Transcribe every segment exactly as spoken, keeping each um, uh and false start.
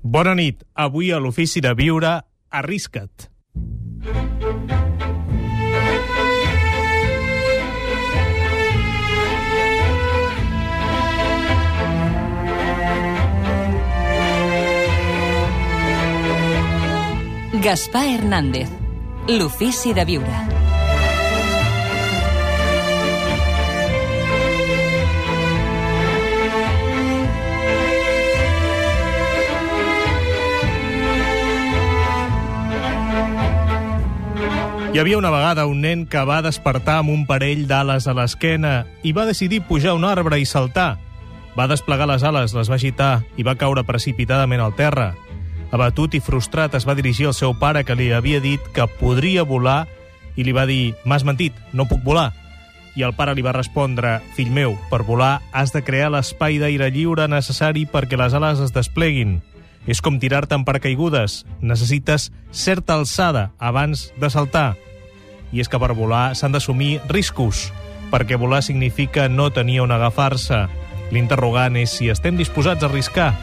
Bona nit. Avui a l'Ofici de Viure, arrisca't. Gaspar Hernández, l'Ofici de Viure. Hi havia una vegada un nen que va despertar amb un parell d'ales a l'esquena i va decidir pujar a un arbre i saltar. Va desplegar les ales, les va agitar i va caure precipitadament al terra. Abatut i frustrat es va dirigir al seu pare, que li havia dit que podria volar, i li va dir: «M'has mentit, no puc volar». I el pare li va respondre: «Fill meu, per volar has de crear l'espai d'aire lliure necessari perquè les ales es despleguin. És com tirar-te en paracaigudes, necessites certa alçada abans de saltar». I és que per volar s'han d'assumir riscos, perquè volar significa no tenir on agafar-se. L'interrogant és si estem disposats a arriscar.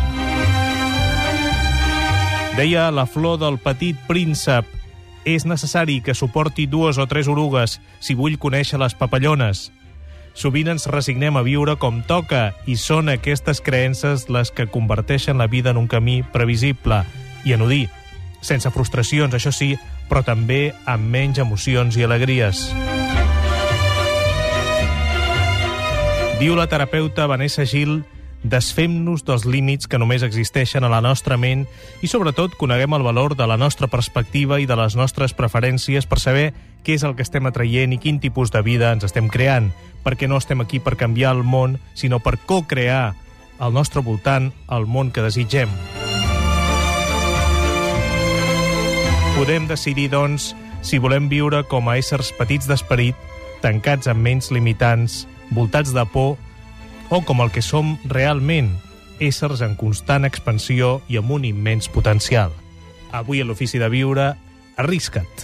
Deia la Flor del Petit Príncep: «És necessari que suporti dues o tres orugues si vull conèixer les papallones». Sovint ens resignem a viure com toca i són aquestes creences les que converteixen la vida en un camí previsible i anodí, sense frustracions, això sí, però també amb menys emocions i alegries. Diu la terapeuta Vanessa Gil: «Desfem-nos dels límits que només existeixen a la nostra ment i, sobretot, coneguem el valor de la nostra perspectiva i de les nostres preferències per saber què és el que estem atraient i quin tipus de vida ens estem creant, perquè no estem aquí per canviar el món, sinó per co-crear al nostre voltant el món que desitgem». Podem decidir, doncs, si volem viure com a éssers petits d'esperit, tancats amb ments limitants, voltats de por, o com el que som realment, éssers en constant expansió i amb un immens potencial. Avui a l'Ofici de Viure, arrisca't.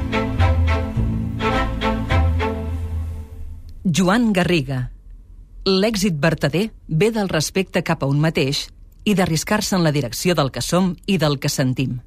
Joan Garriga. L'èxit vertader ve del respecte cap a un mateix i d'arriscar-se en la direcció del que som i del que sentim.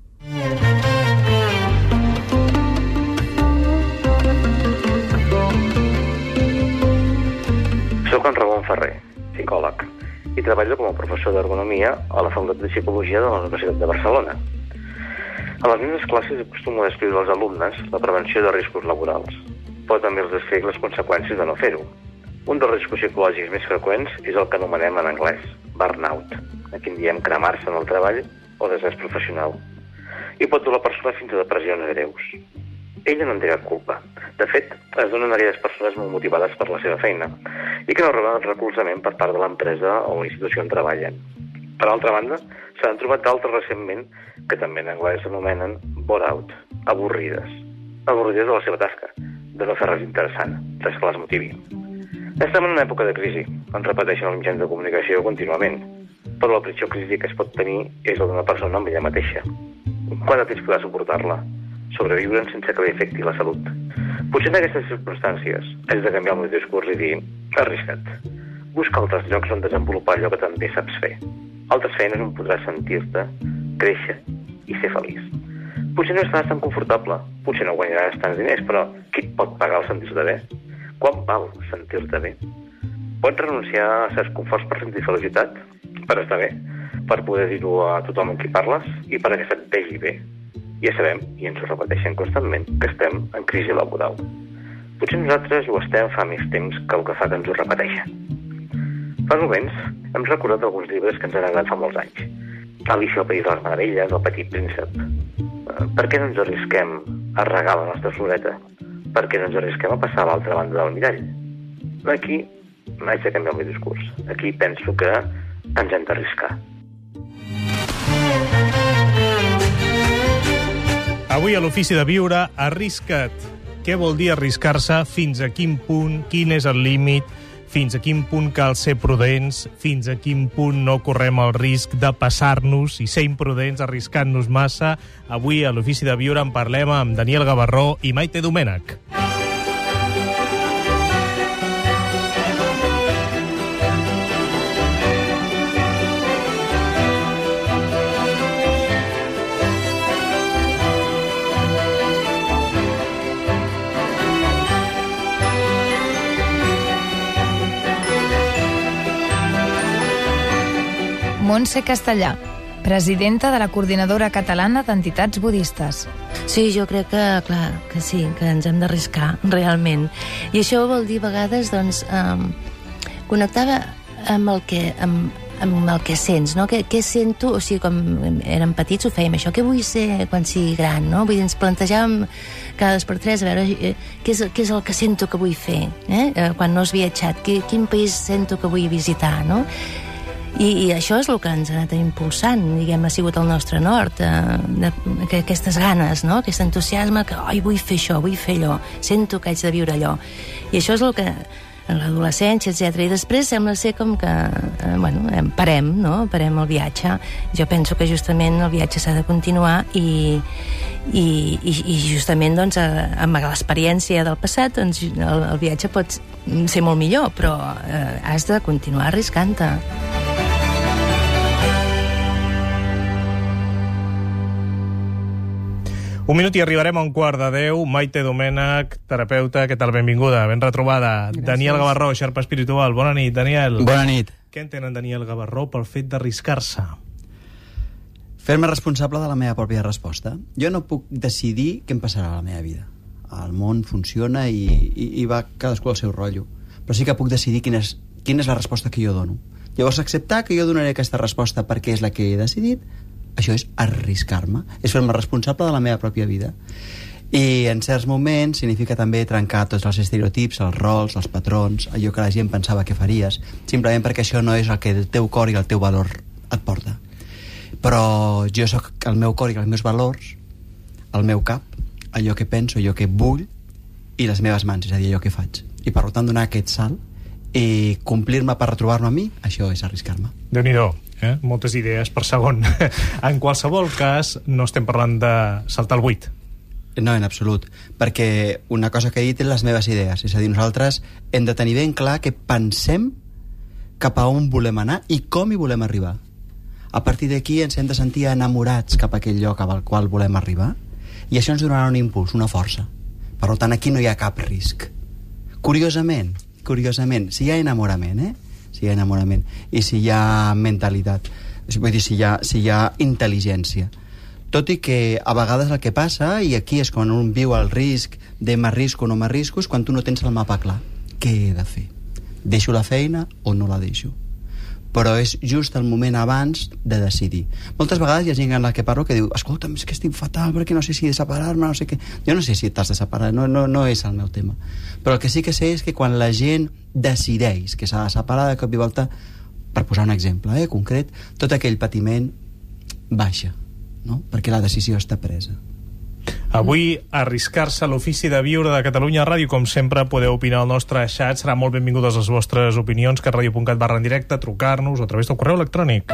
Soc en Ramon Ferrer, psicòleg, i treballo com a professor d'ergonomia a la Facultat de Psicologia de la Universitat de Barcelona. A les meves classes acostumo a descriure als alumnes la prevenció de riscos laborals, però també els descric les conseqüències de no fer-ho. Un dels riscos psicològics més freqüents és el que anomenem en anglès burnout. Aquí en diem cremar-se en el treball o desgast professional. I pot dur la persona fins a depressions greus. Ella no en té cap culpa. De fet, es donen aquelles persones molt motivades per la seva feina i que no reben recolzament per part de l'empresa o la institució on treballen. Per altra banda, s'han trobat d'altres recentment que també en anglès s'anomenen bore-out, avorrides. Avorrides de la seva tasca, de no fer res interessant, res que les motivi. Estem en una època de crisi, on repeteixen els mitjans de comunicació contínuament, però la pitjor crisi que es pot tenir és la d'una persona amb ella mateixa. Quant de temps podrà suportar-la? Sobreviure sense que li afecti la salut. Potser en aquestes circumstàncies has de canviar el meu discurs i dir: arrisca't. Busca altres llocs on desenvolupar allò que també saps fer. Altres feines on podràs sentir-te, créixer i ser feliç. Potser no estaràs tan confortable, potser no guanyaràs tants diners, però qui et pot pagar el sentir-te bé? Quan val sentir-te bé? Pots renunciar a certs conforts per sentir felicitat? Per estar bé? Per poder dir-ho a tothom amb qui parles? I perquè se't vegi bé? Ja sabem, i ens ho repeteixen constantment, que estem en crisi laboral. Potser nosaltres ho estem fa més temps que el que fa que ens ho repeteixen. Fa moments hem recordat alguns llibres que ens han agradat fa molts anys. Alicia al País de les Meravelles, El Petit Príncep. Per què no ens arrisquem a regar la nostra floreta? Per què no ens arrisquem a passar a l'altra banda del mirall? Aquí m'haig de canviar el meu discurs. Aquí penso que ens hem d'arriscar. Avui a l'Ofici de Viure, arrisca't. Què vol dir arriscar-se? Fins a quin punt? Quin és el límit? Fins a quin punt cal ser prudents? Fins a quin punt no correm el risc de passar-nos i ser imprudents arriscant-nos massa? Avui a l'Ofici de Viure en parlem amb Daniel Gavarró i Maite Domènech. Montse Castellà, presidenta de la Coordinadora Catalana d'Entitats Budistes. Sí, jo crec que, clar, que sí, que ens hem d'arriscar, realment. I això vol dir, a vegades, doncs, eh, connectar amb el que... Amb, amb el que sents, no? Què, què sento? O sigui, quan érem petits ho fèiem, això, què vull ser quan sigui gran, no? Vull dir, ens plantejàvem cada dos per tres, a veure, eh, què, és, què és el que sento que vull fer, eh? Eh, quan no has viatjat, qui, quin país sento que vull visitar, no? I, i això és el que ens ha anat impulsant, diguem, ha sigut el nostre nord, eh, de, que, aquestes ganes, no? Aquest entusiasme que, oi, vull fer això, vull fer allò, sento que haig de viure allò. I això és el que... en l'adolescència, etcètera. I després sembla ser com que, eh, bueno, parem, no? Parem el viatge. Jo penso que justament el viatge s'ha de continuar i, i, i, i justament, doncs, amb l'experiència del passat, doncs, el, el viatge pot ser molt millor, però eh, has de continuar arriscant-te. Un minut i arribarem a un quart de deu. Maite Domènech, terapeuta, què tal? Benvinguda, ben retrobada. Gràcies. Daniel Gavarró, xarpa espiritual. Bona nit, Daniel. Bona nit. Què entenen Daniel Gavarró pel fet d'arriscar-se? Fer-me responsable de la meva pròpia resposta. Jo no puc decidir què em passarà a la meva vida. El món funciona i, i, i va cadascú al seu rotllo. Però sí que puc decidir quina és, quina és la resposta que jo dono. Llavors, acceptar que jo donaré aquesta resposta perquè és la que he decidit, això és arriscar-me, és fer-me responsable de la meva pròpia vida. I en certs moments significa també trencar tots els estereotips, els rols, els patrons, allò que la gent pensava que faries, simplement perquè això no és el que el teu cor i el teu valor et porta. Però jo sóc el meu cor i els meus valors, el meu cap, allò que penso, allò que vull, i les meves mans, és a dir, allò que faig. I per tant donar aquest salt i complir-me per retrobar-me a mi, això és arriscar-me. Déu-n'hi-do. Eh? Moltes idees per segon. En qualsevol cas, no estem parlant de saltar el buit. No, en absolut, perquè una cosa que he dit és les meves idees, és a dir, nosaltres hem de tenir ben clar que pensem cap a on volem anar i com hi volem arribar. A partir d'aquí ens hem de sentir enamorats cap a aquell lloc al qual volem arribar i això ens donarà un impuls, una força. Per tant, aquí no hi ha cap risc. Curiosament, curiosament, si hi ha enamorament, eh? si hi ha enamorament i si hi ha mentalitat, vull dir, si hi ha, si hi ha intel·ligència. Tot i que a vegades el que passa, i aquí és quan un viu el risc de m'arrisco o no m'arrisco, és quan tu no tens el mapa clar. Què he de fer? Deixo la feina o no la deixo? Però és just el moment abans de decidir. Moltes vegades hi ha gent amb la que parlo que diu, escolta'm, és que estic fatal perquè no sé si he de separar-me, no sé què. Jo no sé si t'has de separar, no, no, no és el meu tema. Però el que sí que sé és que quan la gent decideix que s'ha de separar de cop i volta, per posar un exemple eh, concret, tot aquell patiment baixa, no? Perquè la decisió està presa. Avui, arriscar-se a l'ofici de viure de Catalunya Ràdio. Com sempre, podeu opinar al nostre xat. Serà molt benvingudes les vostres opinions, catradio punt cat barra en directe, trucar-nos o a través del correu electrònic.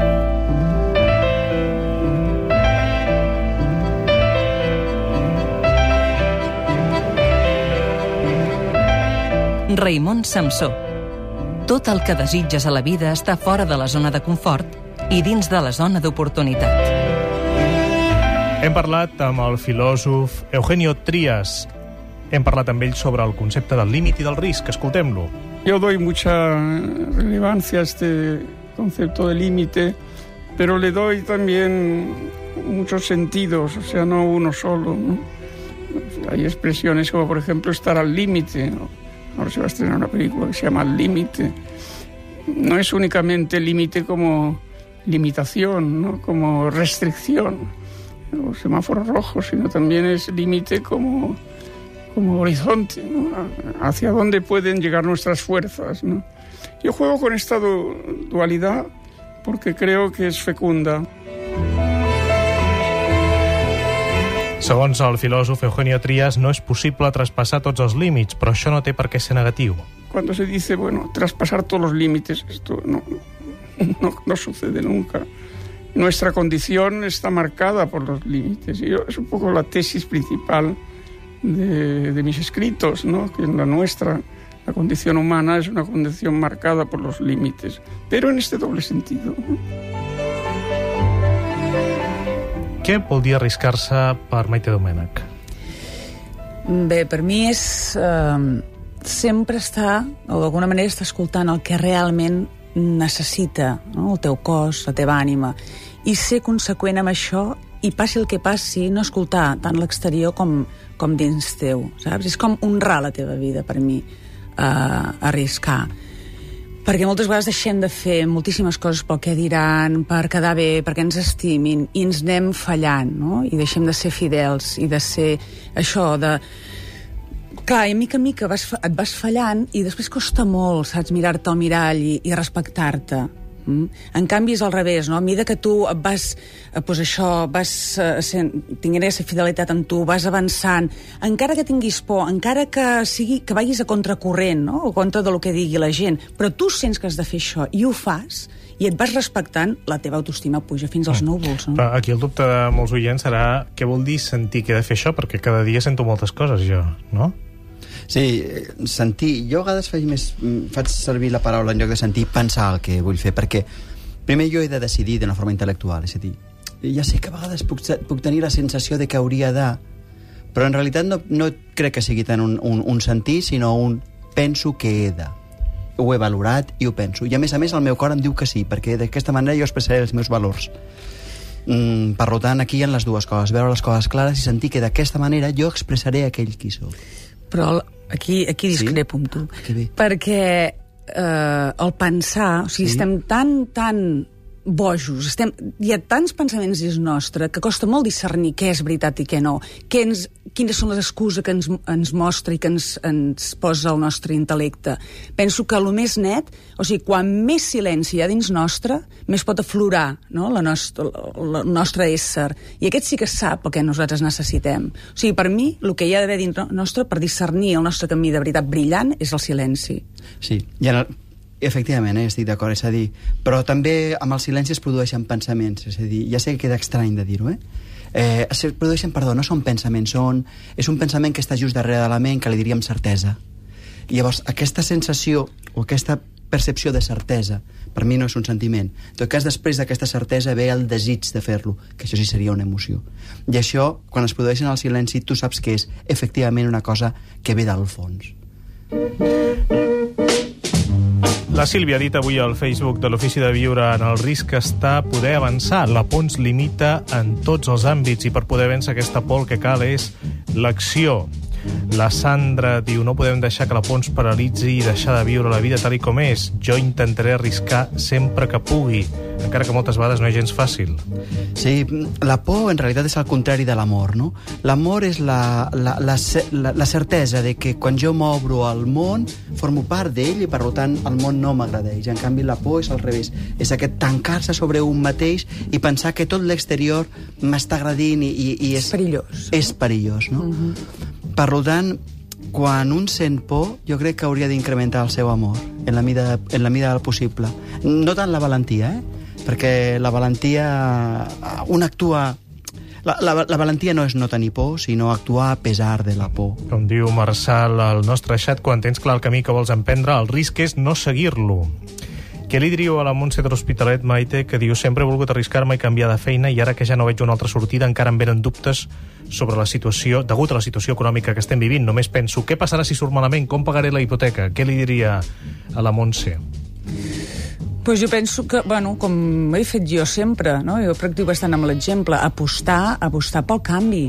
Raimon Samsó. Tot el que desitges a la vida està fora de la zona de confort i dins de la zona d'oportunitat. Hem parlat amb el filòsof Eugenio Trías. Hem parlat amb ell sobre el concepte del límit i del risc. Escoltem-lo. Yo doy mucha relevancia a este concepto de límite, pero le doy también muchos sentidos, o sea, no uno solo, ¿no? Hay expresiones como, por ejemplo, estar al límite, ¿no? Ahora se va a estrenar una película que se llama Al límite. No es únicamente límite como limitación, ¿no? Como restricción o semáforo rojo, sino también es límite como, como horizonte, ¿no? Hacia dónde pueden llegar nuestras fuerzas, ¿no? Yo juego con esta du dualidad porque creo que es fecunda. Segons el filòsof Eugenio Trías, no és possible traspassar tots els límits, però això no té per què ser negatiu. Cuando se dice, bueno, traspasar todos los límites, esto no, no, no sucede nunca. Nuestra condición está marcada por los límites. Y yo, es un poco la tesis principal de, de mis escritos, ¿no? Que en la nuestra, la condición humana es una condición marcada por los límites, pero en este doble sentido, ¿no? Què vol dir arriscar-se per Maite Domènech? Bé, per mi és eh, sempre estar, o d'alguna manera estar escoltant el que realment necessita, no? El teu cos, la teva ànima, i ser conseqüent amb això, i passi el que passi, no escoltar tant l'exterior com, com dins teu, saps? És com honrar la teva vida, per mi, uh, arriscar. Perquè moltes vegades deixem de fer moltíssimes coses pel que diran, per quedar bé, perquè ens estimin, i ens anem fallant, no? I deixem de ser fidels, i de ser això, de... Clar, i a mica a mica vas, et vas fallant, i després costa molt, saps, mirar-te al mirall i, i respectar-te. Mm? En canvi és al revés, no? A mesura que tu vas, eh, pues això, vas eh, sent, tinguent aquesta fidelitat amb tu, vas avançant, encara que tinguis por, encara que sigui que vagis a contracorrent, no? O contra del que digui la gent, però tu sents que has de fer això i ho fas, i et vas respectant, la teva autoestima puja fins als núvols, no? Però aquí el dubte de molts oients serà què vol dir sentir que he de fer això, perquè cada dia sento moltes coses jo, no? Sí, sentir... Jo a vegades faig, més, faig servir la paraula en lloc de sentir, pensar el que vull fer, perquè primer jo he de decidir d'una forma intel·lectual, és a dir, ja sé que a vegades puc, puc tenir la sensació de que hauria de... Però en realitat no, no crec que sigui tant un, un, un sentir, sinó un penso que he de. Ho he valorat i ho penso. I a més a més el meu cor em diu que sí, perquè d'aquesta manera jo expressaré els meus valors. Mm, per tant, aquí hi ha les dues coses, veure les coses clares i sentir que d'aquesta manera jo expressaré aquell qui soc. Però aquí, aquí discrepo amb tu. Perquè eh, el pensar, o sigui, sí? Estem tan, tan bojos, estem, hi ha tants pensaments dins nostre que costa molt discernir què és veritat i què no, què ens, quines són les excuses que ens, ens mostra i que ens, ens posa el nostre intel·lecte. Penso que el més net, o sigui, quan més silenci hi ha dins nostre, més pot aflorar, no? la nostra, el nostre ésser. I aquest sí que sap el que nosaltres necessitem. O sigui, per mi, el que hi ha d'haver dins nostre per discernir el nostre camí de veritat brillant és el silenci. Sí, i en el... Efectivament, eh, estic d'acord, és a dir, però també amb el silenci es produeixen pensaments, és a dir, ja sé que queda estrany de dir-ho, eh? eh es produeixen, perdó, no són pensaments, són, és un pensament que està just darrere de la ment, que li diríem certesa. I llavors, aquesta sensació, o aquesta percepció de certesa, per mi no és un sentiment. En tot cas, després d'aquesta certesa ve el desig de fer-lo, que això sí seria una emoció. I això, quan es produeix en el silenci, tu saps que és efectivament una cosa que ve del fons. La Sílvia ha dit avui al Facebook de l'Ofici de Viure en el risc està poder avançar. La por ens limita en tots els àmbits i per poder vèncer aquesta por el que cal és l'acció. La Sandra diu, no podem deixar que la por ens paralitzi i deixar de viure la vida tal i com és. Jo intentaré arriscar sempre que pugui, encara que moltes vegades no és gens fàcil. Sí, la por en realitat és el contrari de l'amor, no? L'amor és la, la, la, la, la certesa de que quan jo m'obro al món formo part d'ell i per tant el món no m'agradeix. En canvi la por és al revés, és aquest tancar-se sobre un mateix i pensar que tot l'exterior m'està agradint i, i, i és, és perillós. És perillós, no? Uh-huh. Per tant, quan un sent por, jo crec que hauria d'incrementar el seu amor en la mida, en la mida del possible. No tant la valentia, eh? Perquè la valentia... Un actua... La, la, la valentia no és no tenir por, sinó actuar a pesar de la por. Com diu Marçal al nostre xat, quan tens clar el camí que vols emprendre, el risc és no seguir-lo. Què li diríeu a la Montse de l'Hospitalet, Maite, que diu sempre he volgut arriscar-me i canviar de feina i ara que ja no veig una altra sortida encara em venen dubtes sobre la situació, degut a la situació econòmica que estem vivint. Només penso, què passarà si surt malament? Com pagaré la hipoteca? Què li diria a la Montse? Pues jo penso que, bueno, com he fet jo sempre, no? Jo practico bastant amb l'exemple, apostar, apostar pel canvi.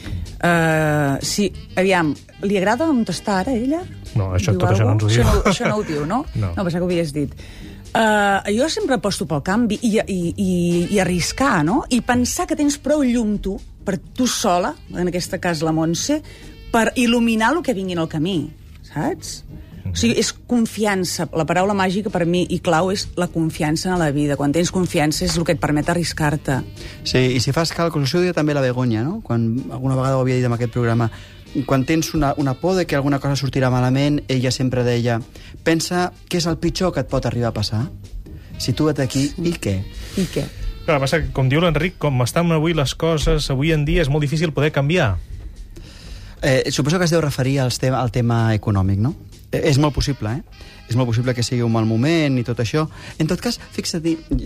Uh, sí, aviam, li agrada on està ara, ella? No, això, tot això no ens ho diu. Això no, això no ho diu, no? No, no pensava que ho havies dit. Uh, jo sempre aposto pel canvi i, i, i, i arriscar, no? I pensar que tens prou llum tu, per tu sola, en aquest cas la Montse, per il·luminar el que vingui en el camí, saps? O sigui, és confiança. La paraula màgica per mi i clau és la confiança en la vida. Quan tens confiança és el que et permet arriscar-te. Sí, i si fas càlculs, això ho diu també la Begoña, no? Quan alguna vegada ho havia dit en aquest programa, quan tens una, una por de que alguna cosa sortirà malament, ella sempre deia, pensa què és el pitjor que et pot arribar a passar. Situa't aquí, sí. I què? I què? Clar, passa que, com diu l'Enric, com estan avui les coses, avui en dia és molt difícil poder canviar. Eh, suposo que es deu referir als tema, al tema econòmic, no? Eh, és molt possible, eh? És molt possible que sigui un mal moment i tot això. En tot cas, fixa't,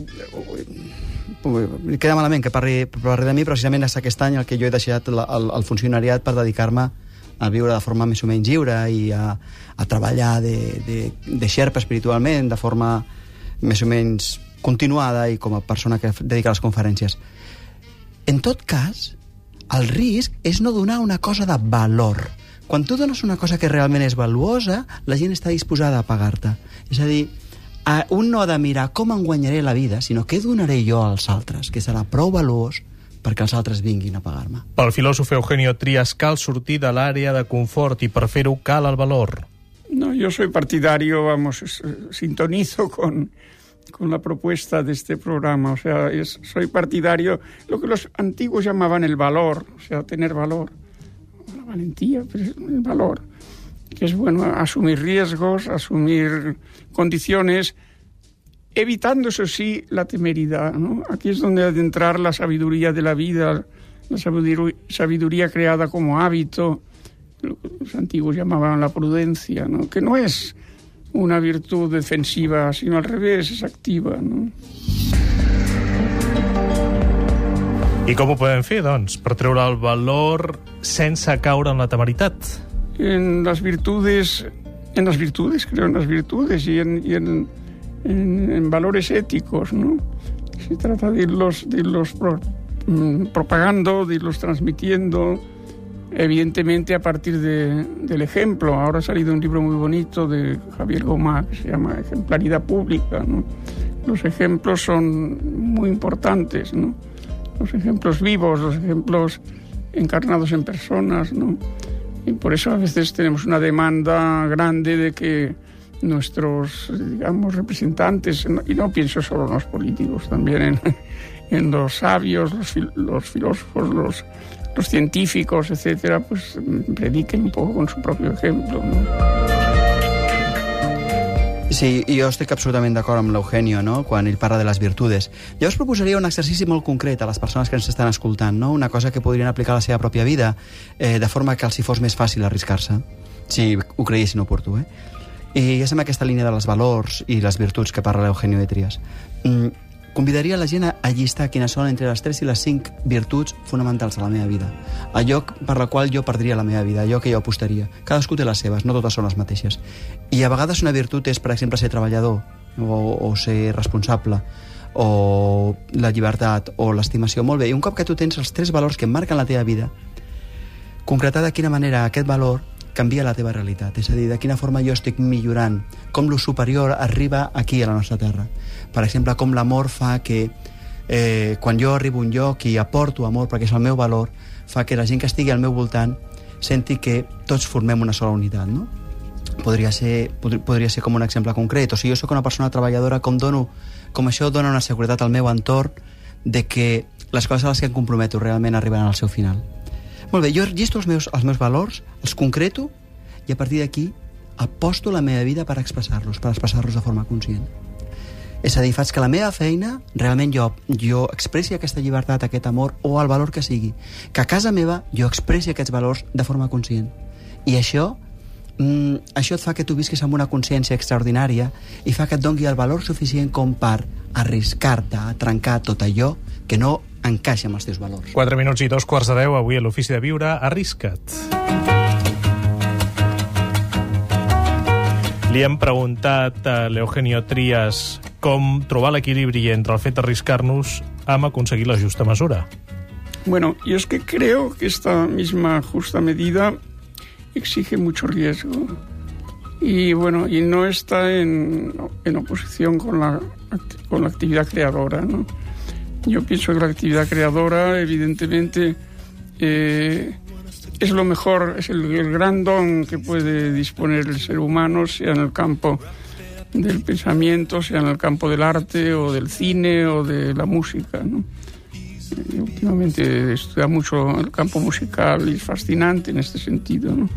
queda malament que parli, parli de mi, precisament és aquest any el que jo he deixat el, el, el funcionariat per dedicar-me a viure de forma més o menys lliure i a, a treballar de, de, de xerpa espiritualment, de forma més o menys continuada i com a persona que dedica a les conferències. En tot cas, el risc és no donar una cosa de valor. Quan tu dones una cosa que realment és valuosa, la gent està disposada a pagar-te. És a dir, un no ha de mirar com em guanyaré la vida, sinó què donaré jo als altres, que serà prou valuós perquè els altres vinguin a pagar-me. Pel filòsof Eugenio Trías cal sortir de l'àrea de confort i per fer-ho cal el valor. No, yo soy partidario, vamos, sintonizo con, con la propuesta de este programa. O sea, es, soy partidario, lo que los antiguos llamaban el valor, o sea, tener valor. La valentía, pero es el valor. Que es bueno asumir riesgos, asumir condiciones, evitando, eso sí, la temeridad, ¿no? Aquí es donde ha de entrar la sabiduría de la vida, la sabiduría, sabiduría creada como hábito, lo que los antiguos llamaban la prudencia, ¿no? Que no es una virtud defensiva, sino al revés, es activa, ¿no? I com ho podem fer, doncs, per treure el valor sense caure en la temeritat? En las virtudes, en las virtudes, creo en las virtudes y en, y en, en, en valores éticos, ¿no? Se trata de irlos, de irlos pro, mm, propagando, de irlos transmitiendo, evidentemente a partir de, del ejemplo. Ahora ha salido un libro muy bonito de Javier Gomá que se llama Ejemplaridad Pública, ¿no? Los ejemplos son muy importantes, ¿no? Los ejemplos vivos, los ejemplos encarnados en personas, ¿no? Y por eso a veces tenemos una demanda grande de que nuestros, digamos, representantes, y no pienso solo en los políticos, también en, en los sabios, los, fil, los filósofos, los, los científicos, etcétera, pues prediquen un poco con su propio ejemplo, ¿no? Sí, jo estic absolutament d'acord amb l'Eugenio, no?, quan ell parla de les virtudes. Jo us proposaria un exercici molt concret a les persones que ens estan escoltant, no?, una cosa que podrien aplicar a la seva pròpia vida, eh, de forma que els hi fos més fàcil arriscar-se, si ho creiessin oportú, eh? I ja som aquesta línia de les valors i les virtuts que parla l'Eugenio de Trías. Mm, convidaria la gent a llistar quines són entre les tres i les cinc virtuts fonamentals de la meva vida. Allò per la qual jo perdria la meva vida, allò que jo apostaria. Cadascú té les seves, no totes són les mateixes. I a vegades una virtut és, per exemple, ser treballador, o, o ser responsable, o la llibertat, o l'estimació. Molt bé, i un cop que tu tens els tres valors que marquen la teva vida, concretar de quina manera aquest valor canvia la teva realitat, és a dir, de quina forma jo estic millorant, com lo superior arriba aquí a la nostra terra. Per exemple, com l'amor fa que eh, quan jo arribo a un lloc i aporto amor, perquè és el meu valor, fa que la gent que estigui al meu voltant senti que tots formem una sola unitat, no? Podria ser, pod podria ser com un exemple concret. O si jo sóc una persona treballadora, com dono, com això dona una seguretat al meu entorn de que les coses a les que em comprometo realment arribaran al seu final. Molt bé, jo llisto els meus, els meus valors, els concreto, i a partir d'aquí aposto la meva vida per expressar-los, per expressar-los de forma conscient. És a dir, faig que la meva feina, realment jo, jo expressi aquesta llibertat, aquest amor, o el valor que sigui. Que a casa meva jo expressi aquests valors de forma conscient. I això, mm, això et fa que tu visquis amb una consciència extraordinària i fa que et doni el valor suficient com per arriscar-te a trencar tot allò que no encaixa amb els teus valors. Quatre minuts i dos quarts de deu, avui a l'Ofici de Viure, arrisca't. Li hem preguntat a l'Eugenio Trías com trobar l'equilibri entre el fet d'arriscar-nos amb aconseguir la justa mesura. Bueno, yo es que creo que esta misma justa medida exige mucho riesgo y bueno, y no está en, en oposición con la, con la actividad creadora, ¿no? Yo pienso que la actividad creadora, evidentemente, eh, es lo mejor, es el, el gran don que puede disponer el ser humano, sea en el campo del pensamiento, sea en el campo del arte o del cine o de la música, ¿no? Eh, últimamente he estudiado mucho el campo musical y es fascinante en este sentido, ¿no?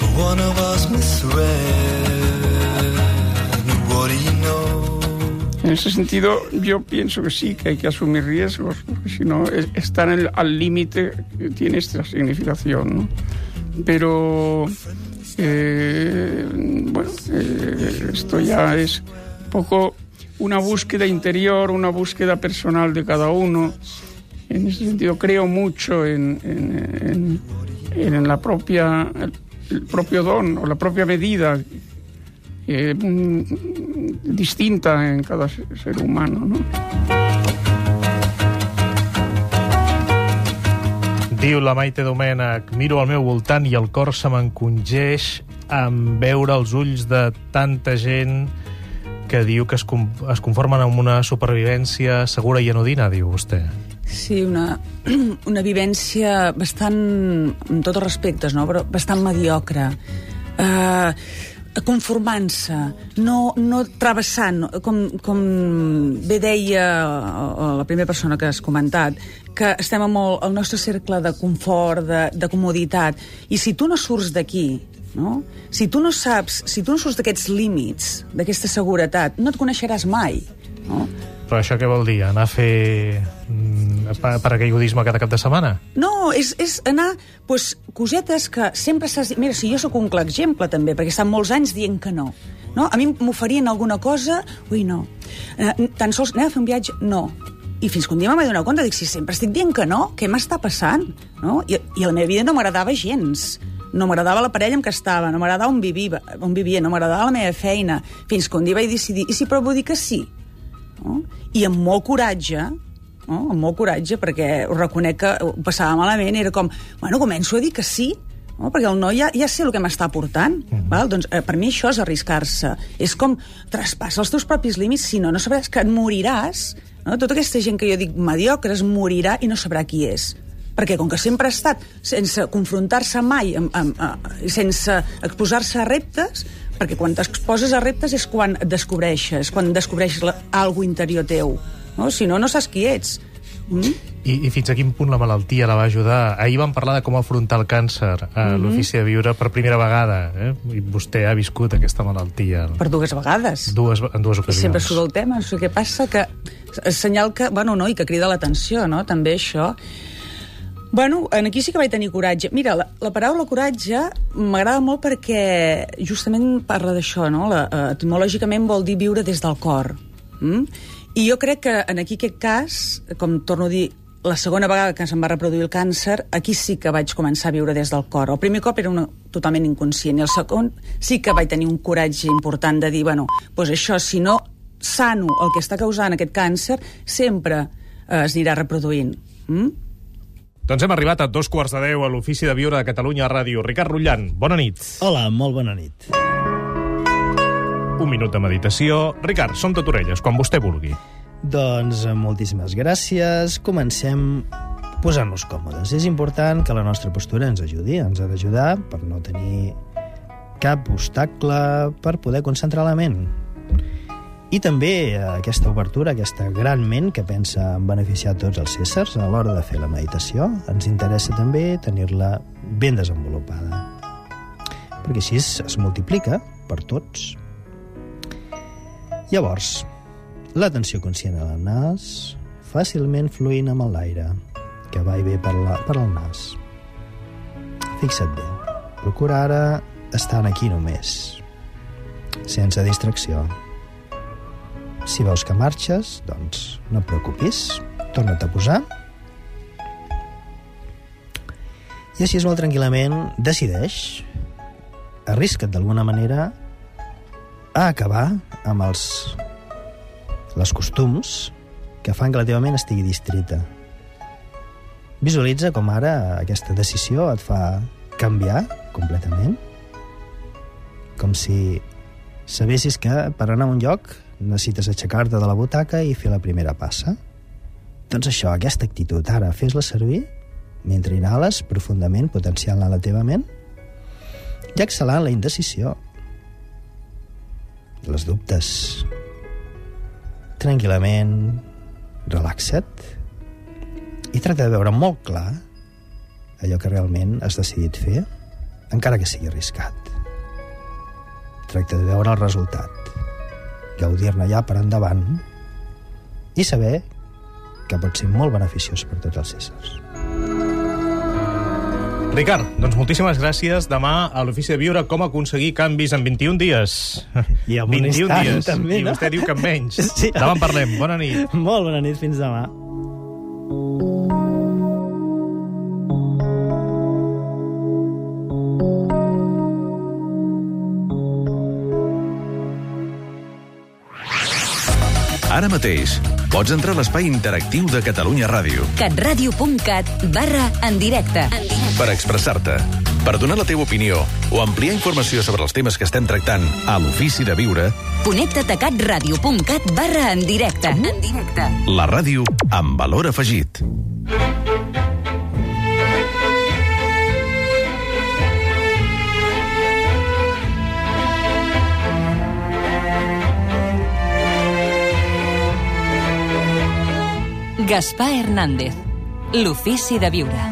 En ese sentido, yo pienso que sí, que hay que asumir riesgos, porque si no, estar en el, al límite tiene esta significación, ¿no? Pero, eh, bueno, eh, esto ya es un poco una búsqueda interior, una búsqueda personal de cada uno. En ese sentido, creo mucho en, en, en, en la propia, el, el propio don o la propia medida. Eh, distinta en cada ser humano, ¿no? Diu la Maite Domènech, miro al meu voltant i el cor se m'encongeix en veure els ulls de tanta gent que diu que es, com, es conformen amb una supervivència segura i anodina, diu vostè. Sí, una, una vivència bastant, en tots els respectes, no? Però bastant mediocre. Uh, conformant-se, no, no travessant, com, com bé deia la primera persona que has comentat, que estem en el, el nostre cercle de confort, de, de comoditat, i si tu no surts d'aquí, no? Si tu no saps, si tu no surts d'aquests límits, d'aquesta seguretat, no et coneixeràs mai, no? Però això què vol dir? Anar a fer mm, paracaigudisme cada cap de setmana? No, és, és anar pues, cosetes que sempre s'has dit... Mira, si jo sóc un clar exemple, també, perquè estan molts anys dient que no. no? A mi m'oferien alguna cosa... Ui, no. Eh, tan sols anem a fer un viatge? No. I fins que un dia m'he donat compte, dic, si sempre estic dient que no, què m'està passant? No? I, I a la meva vida no m'agradava gens. No m'agradava la parella amb què estava, no m'agradava on vivia, on vivia, no m'agradava la meva feina. Fins que un dia vaig decidir, i si provo dir que sí? No? I amb molt coratge, no? amb molt coratge, perquè ho reconec que ho passava malament, era com, bueno, començo a dir que sí, no? Perquè el noi ja, ja sé el que m'està aportant. Mm-hmm. Val? Doncs eh, per mi això és arriscar-se. És com traspassa els teus propis límits, si no, no sabràs que et moriràs. No? Tota aquesta gent que jo dic mediocre es morirà i no sabrà qui és. Perquè com que sempre ha estat sense confrontar-se mai, amb, amb, amb, sense exposar-se a reptes, perquè quan t'exposes a reptes és quan et descobreixes, quan descobreixes la, algo interior teu. No? Si no, no saps qui ets. Mm? I, I fins a quin punt la malaltia la va ajudar? Ahir vam parlar de com afrontar el càncer a mm-hmm. l'Ofici de Viure per primera vegada. Eh? I vostè ha viscut aquesta malaltia. Per dues vegades. Dues, en dues ocasions. I sempre surt el tema. No sé què passa, que és senyal que, bueno, no, i que crida l'atenció, no? També això. Bueno, aquí sí que vaig tenir coratge. Mira, la, la paraula coratge m'agrada molt perquè justament parla d'això, no? La, etimològicament vol dir viure des del cor. Mm? I jo crec que en aquí aquest cas, com torno a dir, la segona vegada que se'm va reproduir el càncer, aquí sí que vaig començar a viure des del cor. El primer cop era una, totalment inconscient, i el segon sí que vaig tenir un coratge important de dir, bueno, doncs això, si no sano el que està causant aquest càncer, sempre eh, es anirà reproduint. Mm? Doncs hem arribat a dos quarts de deu a l'Ofici de Viure de Catalunya Ràdio. Ricard Rotllant, bona nit. Hola, molt bona nit. Un minut de meditació. Ricard, som tot orelles, quan vostè vulgui. Doncs moltíssimes gràcies. Comencem posant-nos còmodes. És important que la nostra postura ens ajudi. Ens ha d'ajudar per no tenir cap obstacle, per poder concentrar la ment. I també aquesta obertura, aquesta gran ment que pensa en beneficiar tots els éssers a l'hora de fer la meditació, ens interessa també tenir-la ben desenvolupada. Perquè així es multiplica per tots. Llavors, l'atenció conscient al nas, fàcilment fluint amb l'aire, que va i ve per, la, per el nas. Fixa't bé. Procura ara estar aquí només, sense distracció. Si veus que marxes, doncs no et preocupis, torna't a posar. I així molt tranquil·lament decideix, arrisca't d'alguna manera a acabar amb els, les costums que fan que la teva ment estigui distreta. Visualitza com ara aquesta decisió et fa canviar completament, com si sabessis que per anar a un lloc necessites aixecar-te de la butaca i fer la primera passa. Doncs això, aquesta actitud, ara fes-la servir mentre inhales profundament, potenciant-la a la teva ment i exhalant la indecisió, les dubtes. Tranquil·lament, relaxa't i tracta de veure molt clar allò que realment has decidit fer, encara que sigui arriscat. Tracta de veure el resultat, gaudir-ne ja per endavant i saber que pot ser molt beneficiós per tots els éssers. Ricard, doncs moltíssimes gràcies. Demà a l'Ofici de Viure, com aconseguir canvis en vint-i-un dies. I amb un vint-i-un instant, dies. també, no? I vostè diu que en menys. Sí. Demà en parlem. Bona nit. Molt bona nit, fins demà. Ara mateix pots entrar a l'espai interactiu de Catalunya Ràdio. catradio punt cat barra en directe. Per expressar-te, per donar la teva opinió o ampliar informació sobre els temes que estem tractant a l'Ofici de Viure, connecta't a catradio punt cat barra en directe. En directe. La ràdio amb valor afegit. Gaspar Hernández, l'Ofici de Viure.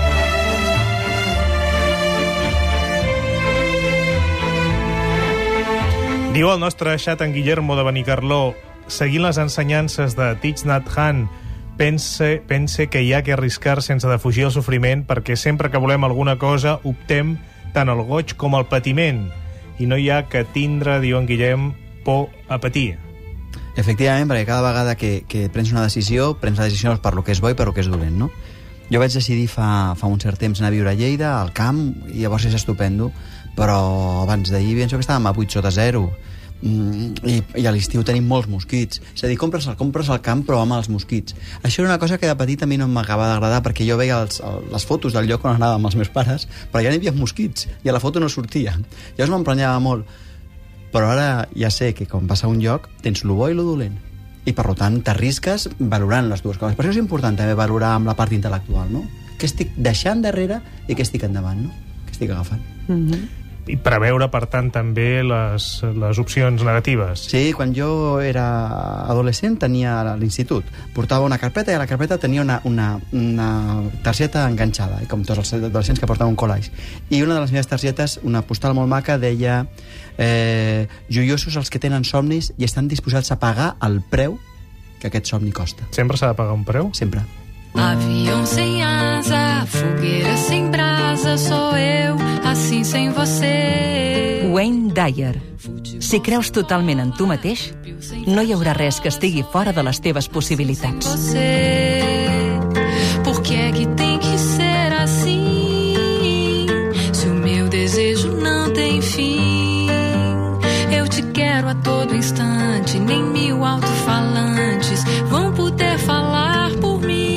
Diu el nostre xat en Guillermo de Benicarló, seguint les ensenyances de Thich Nhat Hanh, pense, pense que hi ha que arriscar sense defugir el sofriment, perquè sempre que volem alguna cosa optem tant al goig com al patiment, i no hi ha que tindre, diu en Guillem, por a patir. Efectivament, perquè cada vegada que, que prens una decisió, prens la decisió per lo que és bo i per lo que és dolent, no? Jo vaig decidir fa, fa un cert temps anar a viure a Lleida, al camp, i llavors és estupendo, però abans d'ahir penso que estàvem a vuit sota zero, mm, i, i a l'estiu tenim molts mosquits. És a dir, compres, compres al camp però amb els mosquits. Això era una cosa que de petit a mi no m'acaba d'agradar, perquè jo veia els, les fotos del lloc on anava amb els meus pares, però ja n'hi havia mosquits, i a la foto no sortia. Llavors m'emprenyava molt. Però ara ja sé que quan vas a un lloc tens lo bo i lo dolent, i per tant t'arrisques valorant les dues coses. Per això és important també valorar amb la part intel·lectual, no? Què estic deixant darrere i què estic endavant, no? Què estic agafant. Mm-hmm. I preveure, per tant, també les, les opcions negatives. Sí, quan jo era adolescent tenia a l'institut, portava una carpeta i a la carpeta tenia una, una, una targeta enganxada, com tots els adolescents que portaven un collage. I una de les meves targetes, una postal molt maca, deia eh, joiosos els que tenen somnis i estan disposats a pagar el preu que aquest somni costa. Sempre s'ha de pagar un preu? Sempre. Avião sem asa, fogueira sem brasa, sou eu, assim sem você. Wayne Dyer. Si creus totalment en tu mateix, no hi haurà res que estigui fora de les teves possibilitats. Você, por que é que tem que ser assim? Se o meu desejo não tem fim, eu te quero a todo instante, nem mil alto-falantes vão poder falar por mim.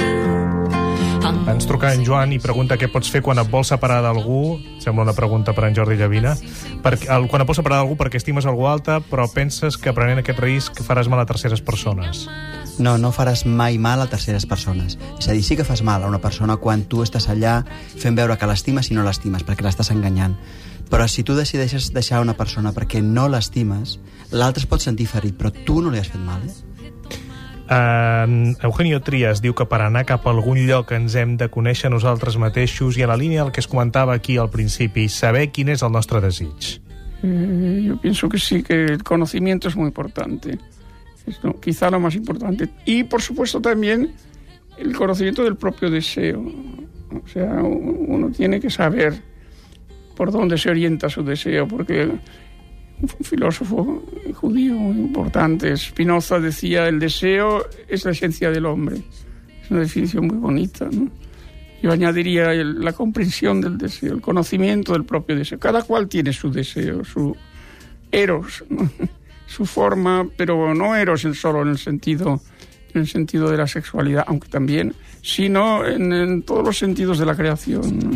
Ens truca en Joan i pregunta què pots fer quan et vols separar d'algú. Sembla una pregunta per en Jordi Llavina. Per, el, quan et vols separar d'algú perquè estimes algú alta, però penses que prenent aquest risc faràs mal a terceres persones. No, no faràs mai mal a terceres persones. És a dir, sí que fas mal a una persona quan tu estàs allà fent veure que l'estimes i no l'estimes, perquè l'estàs enganyant. Però si tu decideixes deixar una persona perquè no l'estimes, l'altre es pot sentir ferit, però tu no li has fet mal, eh? Uh, Eugenio Trias diu que per anar cap a algun lloc ens hem de conèixer nosaltres mateixos, i a la línia del que es comentava aquí al principi, saber quin és el nostre desig. Eh, yo pienso que sí, que el conocimiento es muy importante. Es, no, quizá lo más importante. Y, por supuesto, también el conocimiento del propio deseo. O sea, uno tiene que saber por dónde se orienta su deseo, porque un filósofo judío muy importante, Spinoza, decía: el deseo es la esencia del hombre. Es una definición muy bonita, ¿no? Yo añadiría el, la comprensión del deseo, el conocimiento del propio deseo. Cada cual tiene su deseo, su eros, ¿no? Su forma, pero no eros en solo en el sentido, en el sentido de la sexualidad, aunque también, sino en, en todos los sentidos de la creación, ¿no?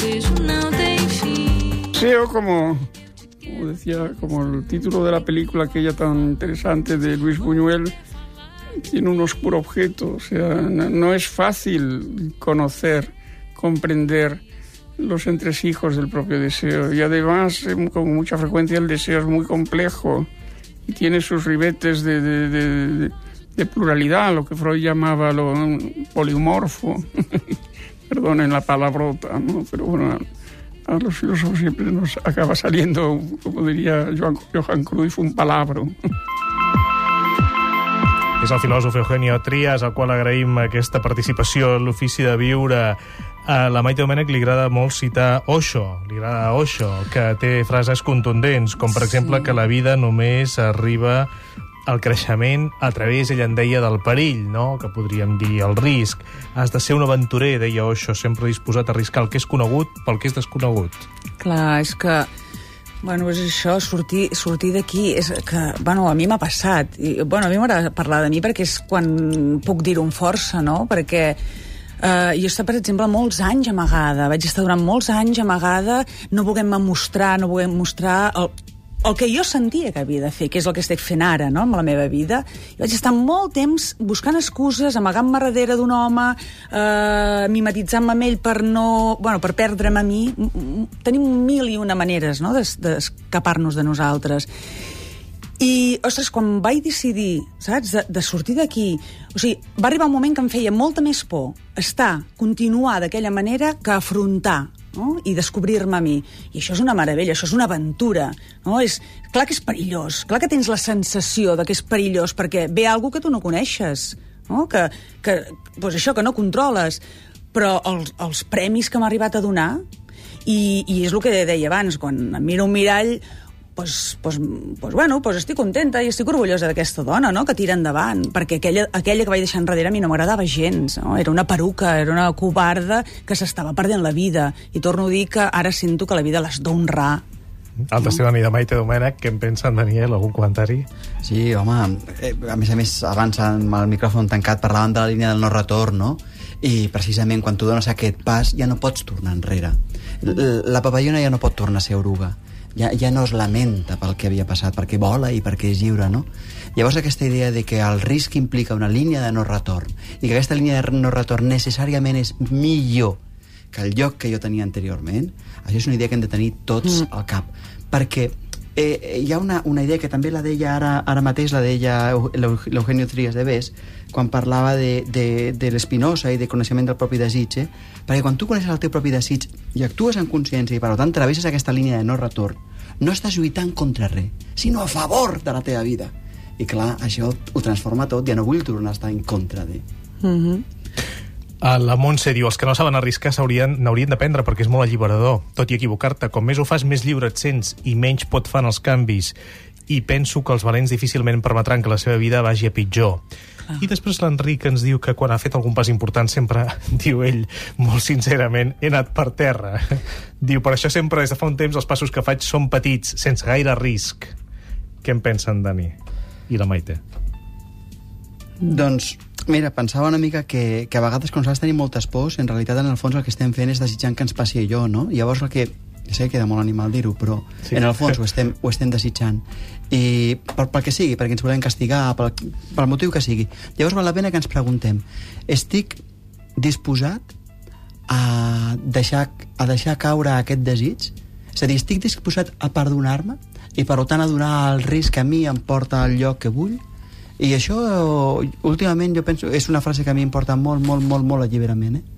Deseo, como, como decía, como el título de la película aquella tan interesante de Luis Buñuel, tiene un oscuro objeto. O sea, no, no es fácil conocer, comprender los entresijos del propio deseo. Y además, con mucha frecuencia, el deseo es muy complejo y tiene sus ribetes de, de, de, de, de pluralidad, lo que Freud llamaba lo polimorfo. Perdonen la palabrota, ¿no? Pero bueno, a los filósofos siempre nos acaba saliendo, como diría Joan, Johan Cruyff, un palabro. És el filòsof Eugenio Trias, al qual agraïm aquesta participació a l'Ofici de Viure. A la Maite Domènech li agrada molt citar Osho, li agrada Osho, que té frases contundents, com per exemple sí. que la vida només arriba al creixement a través, ell en deia, del perill, no? Que podríem dir el risc. Has de ser un aventurer, deia Osho, sempre disposat a arriscar el que és conegut pel que és desconegut. Clar, és que Bueno, és això, sortir, sortir d'aquí, és que, bueno, a mi m'ha passat. I, bueno, a mi m'agrada parlar de mi perquè és quan puc dir-ho amb força, no? Perquè eh, jo he estat, per exemple, molts anys amagada. Vaig estar durant molts anys amagada, no volent-me mostrar, no volent mostrar el, el que jo sentia que havia de fer, que és el que estic fent ara, no?, amb la meva vida. I vaig estar molt temps buscant excuses, amagant-me darrere d'un home, eh, mimetitzant-me amb ell per no... Bueno, per perdre'm a mi. Tenim mil i una maneres, no?, d'escapar-nos de nosaltres. I, ostres, quan vaig decidir, saps, de, de sortir d'aquí... O sigui, va arribar un moment que em feia molta més por estar, continuar d'aquella manera, que afrontar, no?, i descobrir-me a mi. I això és una meravella, això és una aventura, no? És, clar que és perillós, clar que tens la sensació de que és perillós, perquè ve algú que tu no coneixes, no?, que, que pues això, que no controles, però els, els premis que m'ha arribat a donar, i, i és el que deia abans, quan em miro un mirall, pues, pues, pues, bueno, pues estic contenta i estic orgullosa d'aquesta dona, no?, que tira endavant, perquè aquella, aquella que vaig deixar enrere a mi no m'agradava gens, no? Era una peruca, era una covarda que s'estava perdent la vida, i torno a dir que ara sento que la vida l'has d'honrar. El testimoni de Maite Domènech, què en pensa en Daniel? Algun comentari? Sí, home, eh, a més a més, abans amb el micròfon tancat parlaven de la línia del no retorn, no? I precisament quan tu dones aquest pas ja no pots tornar enrere. La papallona ja no pot tornar a ser oruga. Ja, ja no es lamenta pel que havia passat, perquè vola i perquè és lliure, no? Llavors aquesta idea de que el risc implica una línia de no retorn i que aquesta línia de no retorn necessàriament és millor que el lloc que jo tenia anteriorment, això és una idea que hem de tenir tots mm. al cap, perquè eh, hi ha una, una idea que també la deia ara, ara mateix, la deia l'Eugenio Trías de Bes, quan parlava de, de, de l'Espinosa i de coneixement del propi desig, eh? Perquè quan tu coneixes el teu propi desig i actues en consciència i per tant travesses aquesta línia de no retorn, no estàs lluitant contra res, sinó a favor de la teva vida. I clar, això ho transforma tot, ja no vull tornar a estar en contra de... Mm-hmm. La Montse diu, els que no saben arriscar n'haurien d'aprendre perquè és molt alliberador. Tot i equivocar-te, com més ho fas, més lliure et sents i menys pot fan els canvis. I penso que els valents difícilment permetran que la seva vida vagi a pitjor. Ah. I després l'Enric ens diu que quan ha fet algun pas important sempre, diu ell, molt sincerament, he anat per terra. Diu, per això sempre des de fa un temps els passos que faig són petits, sense gaire risc. Què en pensen, Dani? I la Maite? Doncs, mira, pensava una mica que, que a vegades quan nosaltres tenim moltes pors, en realitat en el fons el que estem fent és desitjant que ens passi allò, no? Llavors el que... sé que queda molt animal dir-ho, però sí. En el fons ho estem, ho estem desitjant. I per, pel que sigui, perquè ens volem castigar, pel, pel motiu que sigui. Llavors val la pena que ens preguntem, estic disposat a deixar, a deixar caure aquest desig? És a dir, estic disposat a perdonar-me i per tant a donar el risc que a mi em porta al lloc que vull? I això, últimament, jo penso, és una frase que a mi em porta molt, molt, molt, molt alliberament, eh?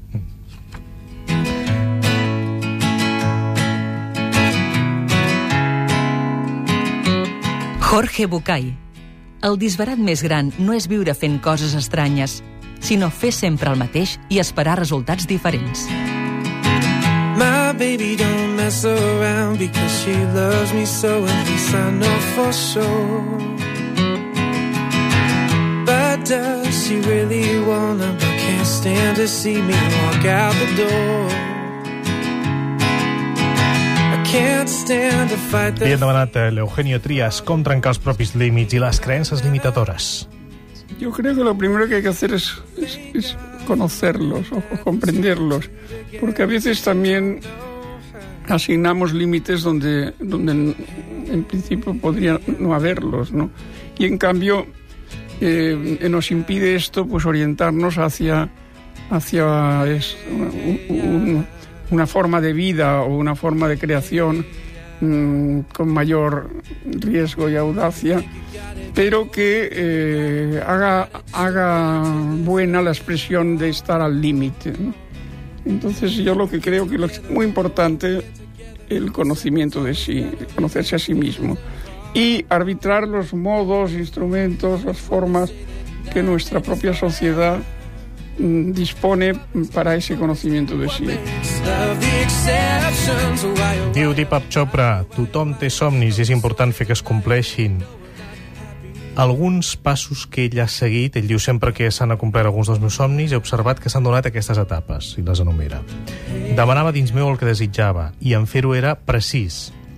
Jorge Bucay. El disbarat més gran no és viure fent coses estranyes, sinó fer sempre el mateix i esperar resultats diferents. My baby don't mess around because she loves me so, at least I know for sure. But does she really wanna, but can't stand to see me walk out the door. Li hem demanat a l'Eugenio Trías com trencar els propis límits i les creences limitadores. Yo creo que lo primero que hay que hacer es, es, es conocerlos o, o comprenderlos, porque a veces también asignamos límites donde, donde en, en principio podría no haberlos, ¿no? Y en cambio eh, nos impide esto pues orientarnos hacia, hacia es, un, un, una forma de vida o una forma de creación mmm, con mayor riesgo y audacia, pero que eh, haga, haga buena la expresión de estar al límite, ¿no? Entonces yo lo que creo que es muy importante el conocimiento de sí, conocerse a sí mismo y arbitrar los modos, instrumentos, las formas que nuestra propia sociedad dispone para ese conocimiento de sí. Diu Deepak Chopra, tothom té somnis i és important fer que es compleixin. Alguns passos que ell ha seguit, ell diu sempre que s'han acomplert alguns dels meus somnis, he observat que s'han donat aquestes etapes, i les enumera. Demanava dins meu el que desitjava, i en fer-ho era precís.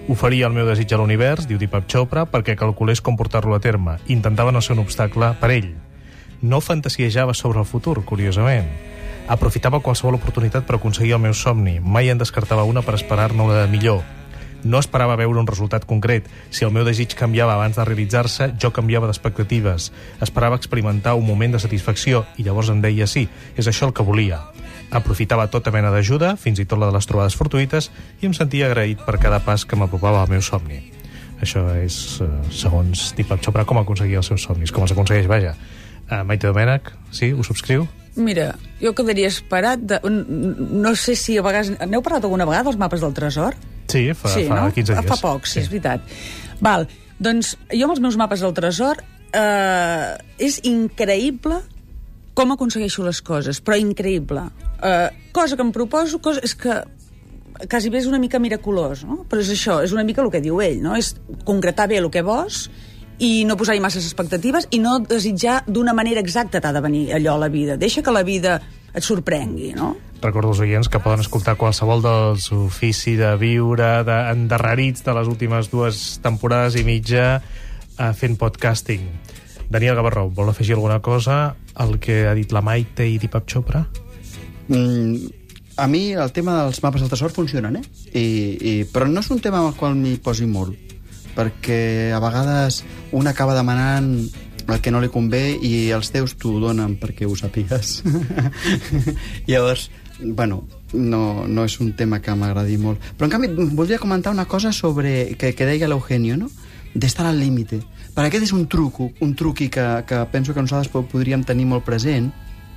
Oferia el meu desig a l'univers, diu Deepak Chopra, perquè calculés com portar-lo a terme. Intentava no ser un obstacle per ell. No fantasiejava sobre el futur, curiosament. Aprofitava qualsevol oportunitat per aconseguir el meu somni. Mai en descartava una per esperar-ne una de millor. No esperava veure un resultat concret. Si el meu desig canviava abans de realitzar-se, jo canviava d'expectatives. Esperava experimentar un moment de satisfacció i llavors em deia sí, és això el que volia. Aprofitava tota mena d'ajuda, fins i tot la de les trobades fortuïtes, i em sentia agraït per cada pas que m'apropava al meu somni. Això és, segons Deepak Chopra, com aconseguir els seus somnis, com els aconsegueix, vaja. Uh, Maite Domènech, sí, ho subscriu? Mira, jo quedaria esperat de... No sé si a vegades... N'heu parlat alguna vegada dels mapes del tresor? Sí, fa, sí, fa no? quinze dies. Fa poc, sí, és veritat. Val, doncs jo amb els meus mapes del tresor eh, és increïble com aconsegueixo les coses, però increïble. Eh, cosa que em proposo, cosa, és que quasi bé és una mica miraculós, no? Però és això, és una mica el que diu ell, no? És concretar bé el que vols i no posar-hi masses expectatives i no desitjar d'una manera exacta t'ha de venir allò a la vida. Deixa que la vida et sorprengui, no? Recordo als oients que poden escoltar qualsevol dels Ofici de Viure, de, endarrerits de les últimes dues temporades i mitja eh, fent podcasting. Daniel Gavarró, vol afegir alguna cosa al que ha dit la Maite i Deepak Chopra? Mm, a mi el tema dels mapes del tresor funcionen, eh? I, i, però no és un tema amb el qual m'hi posi molt, perquè a vegades un acaba demanant el que no li convé i els teus t'ho donen perquè ho sàpigues. Llavors, bueno, no, no és un tema que m'agradi molt. Però en canvi voldria comentar una cosa sobre que, que deia l'Eugenio, no? D'estar al límite. Perquè aquest és un truco, un truqui que, que penso que nosaltres podríem tenir molt present,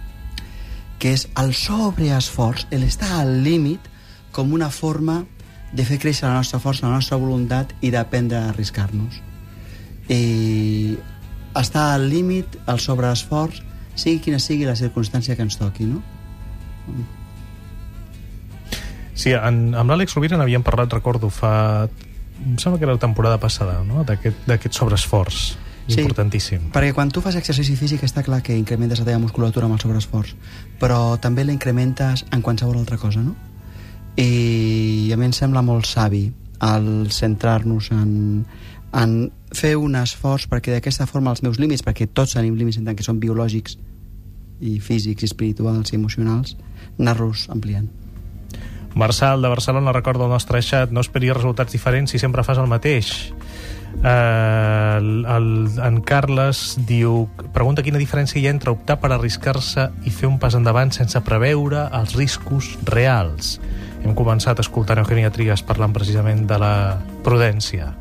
que és el sobreesforç, l'estar al límit com una forma de fer créixer la nostra força, la nostra voluntat i d'aprendre a arriscar-nos. I estar al límit, el sobreesforç, sigui quina sigui la circumstància que ens toqui, no? Sí, en, amb l'Àlex Rovira n'havíem parlat, recordo, fa... Em sembla que era la temporada passada, no? D'aquest sobreesforç. Sí, importantíssim. Perquè quan tu fas exercici físic està clar que incrementes la teva musculatura amb el sobreesforç, però també la incrementes en qualsevol altra cosa, no? I a mi em sembla molt savi el centrar-nos en, en fer un esforç perquè d'aquesta forma els meus límits, perquè tots tenim límits en tant que són biològics i físics, i espirituals i emocionals, anar-los ampliant. Marçal, de Barcelona, recorda el nostre xat: no esperis resultats diferents si sempre fas el mateix. Uh, el, el, en Carles diu, pregunta quina diferència hi ha entre optar per arriscar-se i fer un pas endavant sense preveure els riscos reals. Hem començat escoltant Eugenia Trias parlant precisament de la prudència.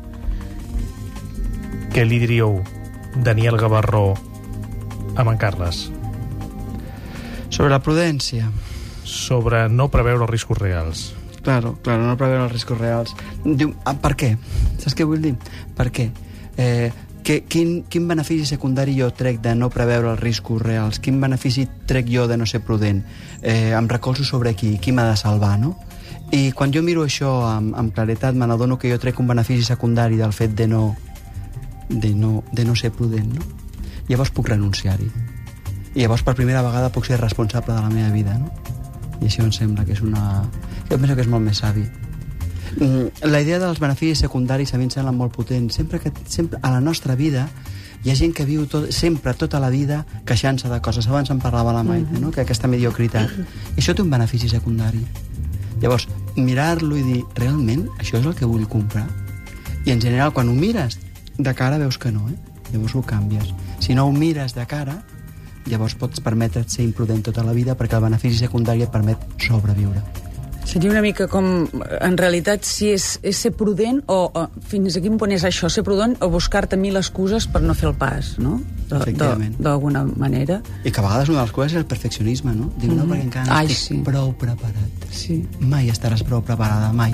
Què li diríeu, Daniel Gavarró, amb en Carles? Sobre la prudència. Sobre no preveure els riscos reals. Claro, claro, no preveure els riscos reals. Diu, ah, per què? Saps què vull dir? Per què? Eh, que, quin, quin benefici secundari jo trec de no preveure els riscos reals? Quin benefici trec jo de no ser prudent? Eh, em recolzo sobre qui? Qui m'ha de salvar, no? I quan jo miro això amb, amb claretat me n'adono que jo trec un benefici secundari del fet de no, de no, de no ser prudent, no? Llavors puc renunciar-hi. I llavors per primera vegada puc ser responsable de la meva vida, no? I això em sembla que és una... Jo penso que és molt més savi. La idea dels beneficis secundaris a mi em sembla molt potent. Sempre que, sempre, a la nostra vida hi ha gent que viu tot, sempre, tota la vida, queixant-se de coses. Abans en parlava la Maite, no? Que aquesta mediocritat. I això té un benefici secundari. Llavors, mirar-lo i dir, realment, això és el que vull comprar? I en general, quan ho mires de cara, veus que no, eh? Llavors ho canvies. Si no ho mires de cara, llavors pots permetre't ser imprudent tota la vida perquè el benefici secundari et permet sobreviure. Seria una mica com, en realitat, si és, és ser prudent o, o fins a quin punt és això, ser prudent o buscar-te mil excuses per no fer el pas, no? D'alguna manera. I que a vegades una de les coses és el perfeccionisme, no? Diu, no, perquè encara no Ai, estic sí. prou preparat. Sí. Mai estaràs prou preparada, mai.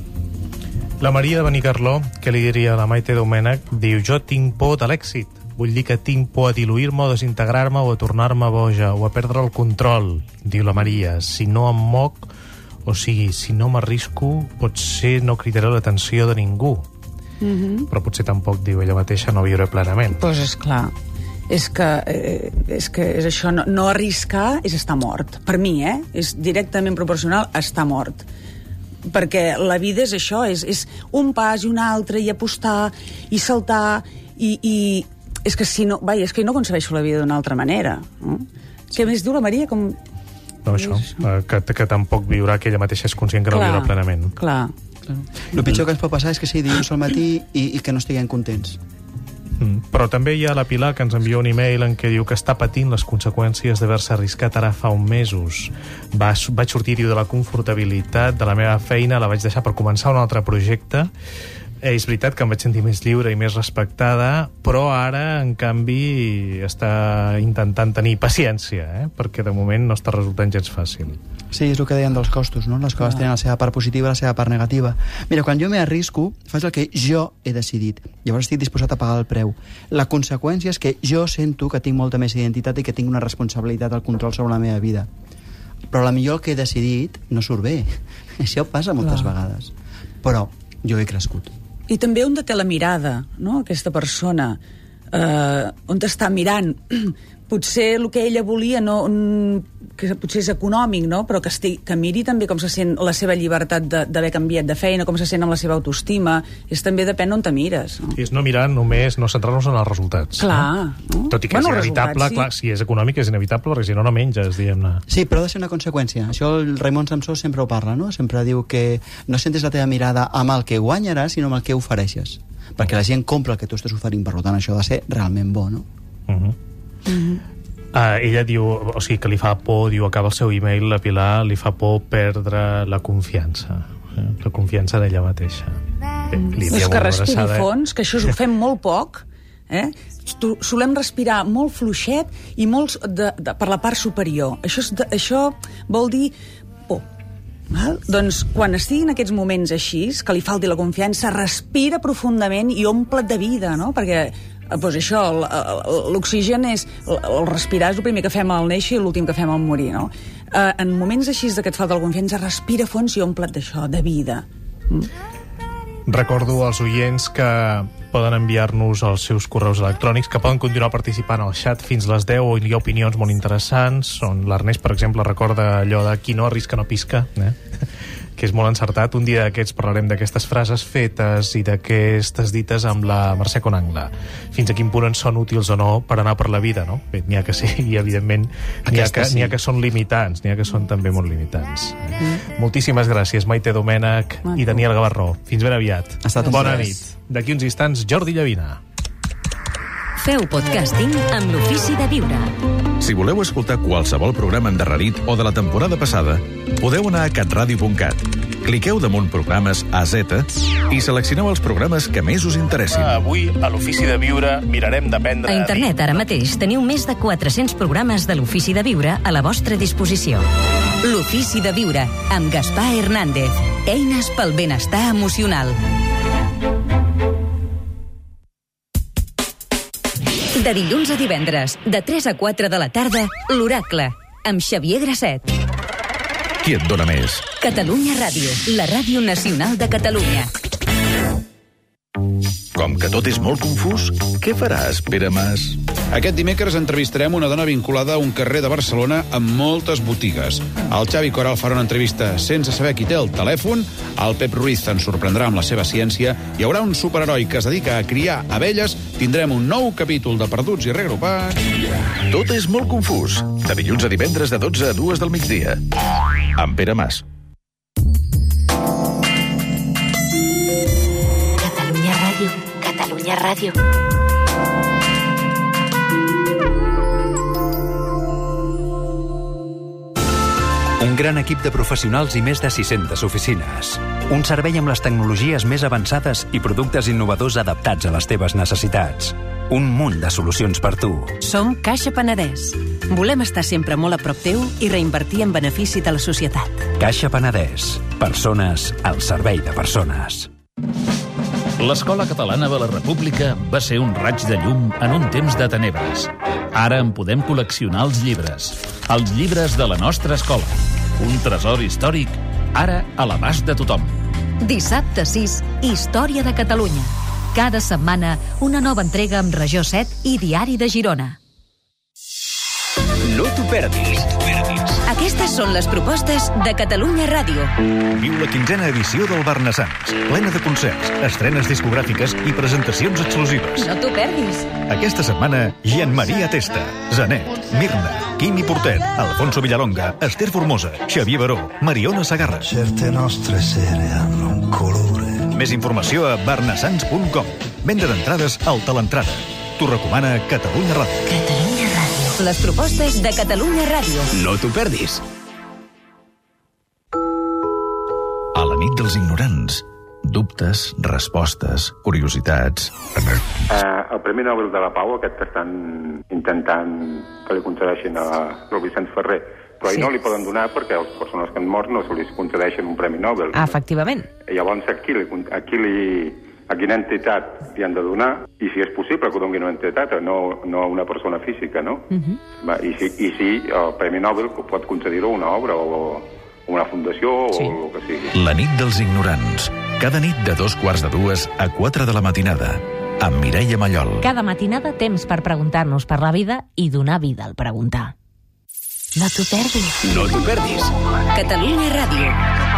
La Maria de Benicarló, que li diria a la Maite Domènech, diu, jo tinc por de l'èxit. Vull dir que tinc por a diluir-me o desintegrar-me o a tornar-me boja o a perdre el control, diu la Maria. Si no em moc, o sigui, si no m'arrisco, potser no cridaré l'atenció de ningú. Mm-hmm. Però potser tampoc, diu ella mateixa, no viuré plenament. Doncs pues és clar. És que, eh, és que és això, no, no arriscar és estar mort. Per mi, eh? És directament proporcional a estar mort. perquè la vida és això, és, és un pas i un altre, i apostar, i saltar, i... i és que si no... Vai, és que no concebeixo la vida d'una altra manera. No? Què més diu la Maria? Com... No, això, que, que tampoc viurà, que ella mateixa és conscient que no viurà plenament. Clar, clar. El pitjor que ens pot passar és que sigui dilluns al matí i, i que no estiguem contents. Mm. Però també hi ha la Pilar, que ens envia un e-mail en què diu que està patint les conseqüències d'haver-se arriscat ara fa un mesos. Va, vaig sortir, diu, de la confortabilitat de la meva feina, la vaig deixar per començar un altre projecte. Eh, és veritat que em vaig sentir més lliure i més respectada, però ara, en canvi, està intentant tenir paciència, eh? Perquè de moment no està resultant gens fàcil. Sí, és el que deien dels costos, no? Les coses tenen la seva part positiva i la seva part negativa. Mira, quan jo m'hi arrisco, faig el que jo he decidit. Llavors estic disposat a pagar el preu. La conseqüència és que jo sento que tinc molta més identitat i que tinc una responsabilitat al control sobre la meva vida. Però la millor el que he decidit no surt bé. Això passa moltes Clar. vegades. Però jo he crescut. I també on té la mirada, no?, aquesta persona, eh, on està mirant. Potser el que ella volia, no, que potser és econòmic, no?, però que, estigui, que miri també com se sent la seva llibertat d'haver canviat de feina, com se sent amb la seva autoestima. És també depèn on te mires. No? I és no mirar només, no centrar-nos en els resultats. Clar. No? Tot i que bueno, és inevitable, sí. Clar, si és econòmic és inevitable, perquè si no, no menges, diguem-ne. Sí, però ha de ser una conseqüència. Això el Raimon Samsó sempre ho parla, no? Sempre diu que no centres la teva mirada amb el que guanyaràs, sinó amb el que ofereixes. Perquè la gent compra el que tu estàs oferint, per tant, això ha de ser realment bo, no? Uh-huh. Uh-huh. Uh, ella diu, o sigui, que li fa por, diu, acaba el seu e-mail, la Pilar, li fa por perdre la confiança, eh? La confiança d'ella mateixa. Bé, li és que respiri fons, que això ho fem molt poc, eh? Solem respirar molt fluixet i molt de, de, per la part superior. Això, és de, això vol dir por. Val? Doncs quan estigui en aquests moments així, que li falti la confiança, respira profundament i omple't de vida, no? Perquè pues això, l'oxigen és el respirar és el primer que fem al néixer i l'últim que fem al morir, no? En moments així de que et falta la confiança, respira fons i omple't d'això, de vida. Mm? Recordo als oients que poden enviar-nos els seus correus electrònics, que poden continuar participant al xat fins les deu, on hi ha opinions molt interessants, on l'Ernest, per exemple, recorda allò de qui no arrisca no pisca, eh? que és molt encertat. Un dia d'aquests parlarem d'aquestes frases fetes i d'aquestes dites amb la Mercè Conangla. Fins a quin punt ens són útils o no per anar per la vida, no? Bé, n'hi ha que sí, i evidentment n'hi ha, que, sí. n'hi ha que són limitants, n'hi ha que són també molt limitants. Mm. Moltíssimes gràcies, Maite Domènech i Daniel Gavarró. Fins ben aviat. Bona nit. D'aquí uns instants, Jordi Llavina. Feu podcasting amb l'Ofici de Viure. Si voleu escoltar qualsevol programa endarrerit o de la temporada passada, podeu anar a catradio punt cat. Cliqueu damunt programes A Z i seleccioneu els programes que més us interessin. Avui, a l'Ofici de Viure, mirarem d'aprendre... A internet, ara mateix, teniu més de quatre-cents programes de l'Ofici de Viure a la vostra disposició. L'Ofici de Viure, amb Gaspar Hernández. Eines pel benestar emocional. De dilluns a divendres, de tres a quatre de la tarda, l'Oracle, amb Xavier Grasset. Qui et dona més? Catalunya Ràdio, la ràdio nacional de Catalunya. Com que tot és molt confús, què faràs, Pere Mas? Aquest dimecres entrevistarem una dona vinculada a un carrer de Barcelona amb moltes botigues. El Xavi Coral farà una entrevista sense saber qui té el telèfon, el Pep Ruiz ens sorprendrà amb la seva ciència, hi haurà un superheroi que es dedica a criar abelles, tindrem un nou capítol de Perduts i Reagrupats... Tot és molt confús. De dilluns a divendres de dotze a dues del migdia. Amb Pere Mas. Catalunya Ràdio. Catalunya Ràdio. Un gran equip de professionals i més de sis-centes oficines. Un servei amb les tecnologies més avançades i productes innovadors adaptats a les teves necessitats. Un munt de solucions per tu. Som Caixa Penedès. Volem estar sempre molt a prop teu i reinvertir en benefici de la societat. Caixa Penedès. Persones al servei de persones. L'Escola Catalana de la República va ser un raig de llum en un temps de tenebres. Ara en podem col·leccionar els llibres. Els llibres de la nostra escola. Un tresor històric, ara a l'abast de tothom. Dissabte sis, Història de Catalunya. Cada setmana, una nova entrega amb Regió set i Diari de Girona. No t'ho perdis. Aquesta Aquestes són les propostes de Catalunya Ràdio. Viu la quinzena edició del Barnassans, plena de concerts, estrenes discogràfiques i presentacions exclusives. No t'ho perdis. Aquesta setmana, Jean Maria Testa, Zanet, Mirna, Quimi Portet, Alfonso Villalonga, Esther Formosa, Xavier Baró, Mariona Sagarra. Certe nostre sere hanno un colore. Més informació a barnassans punt com. Venda d'entrades al Talentrada. T'ho recomana Catalunya Ràdio. Catalunya Ràdio. Les propostes de Catalunya Ràdio. No t'ho perdis. A la nit dels ignorants. Dubtes, respostes, curiositats... Eh, el Premi Nobel de la Pau, aquest que estan intentant que li concedeixin a Louis Vicent Ferrer, però sí. No li poden donar perquè a les persones que han mort no se li concedeixen un Premi Nobel. Ah, efectivament. Llavors, aquí, li, aquí li, a quina entitat li han de donar, i si és possible que ho doni una entitat, no, no una persona física, no? Uh -huh. Va, i, si, I si el Premi Nobel pot concedir-ho a una obra o una fundació sí. o el que sigui. La nit dels ignorants. Cada nit de dos quarts de dues a quatre de la matinada. Amb Mireia Mallol. Cada matinada temps per preguntar-nos per la vida i donar vida al preguntar. No t'ho perdis. No t'ho perdis. Catalunya Ràdio.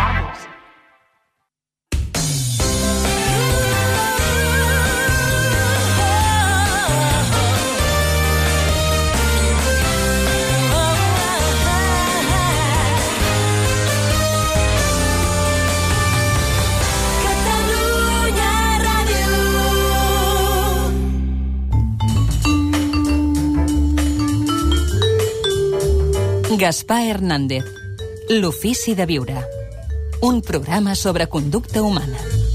Gaspar Hernández, L'ofici de viure. Un programa sobre conducta humana.